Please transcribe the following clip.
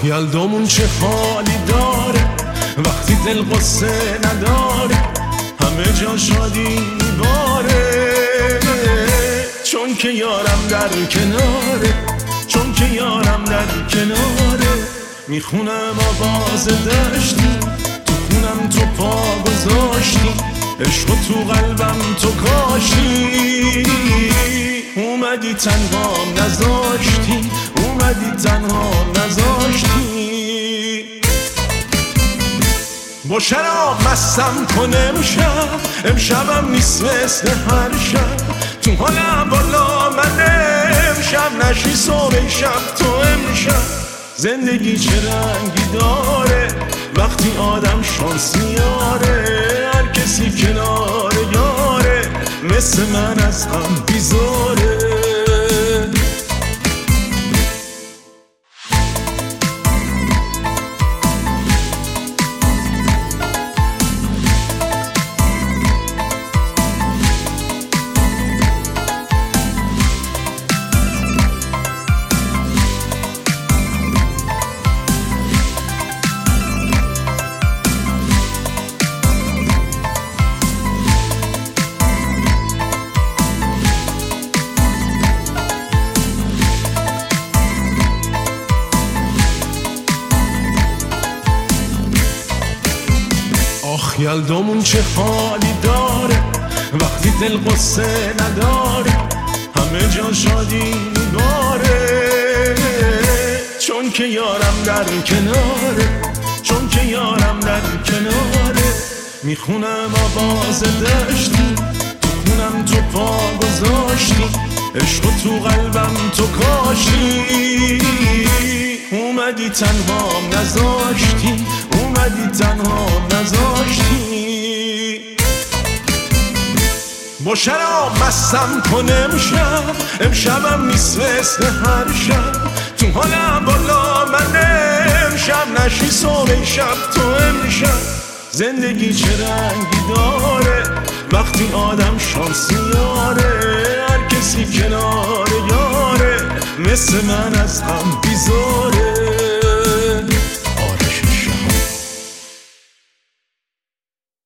یلدامون چه حالی داره وقتی دل قصه نداره، همه جا شادی میباره، چون که یارم در کناره، چون که یارم در کناره. میخونم آواز دشتی، تو خونم تو پا گذاشتی، عشق تو قلبم تو کاشتی، اومدی تنهام نذاشتی، اومدی تنهام نذاشتی. با شراب مستم کن امشبم نیست مثل هر شب، تو حالم بالا من امشب، نشی صبح شب تو امشب. زندگی چه رنگی داره وقتی آدم شانس میاره، هر کسی کنار یاره مثل من از هم بیزاره. یلدامون چه حالی داره وقتی دل قصه نداره، همه جا شادی میباره، چون که یارم در کناره، چون که یارم در کناره. میخونم آواز دشتی، تو خونم تو پا گذاشتی، عشق تو قلبم تو کاشتی، اومدی تنهام نذاشتی، اومدی تنهام نذاشتی. با شراب مستم کن امشبم نیست مثل هر شب، تو حالم بالا من امشب، نشی صبح شب تو امشب. زندگی چه رنگی داره وقتی آدم شانس میاره، هر کسی کنار یاره مثل من از هم بیزاره.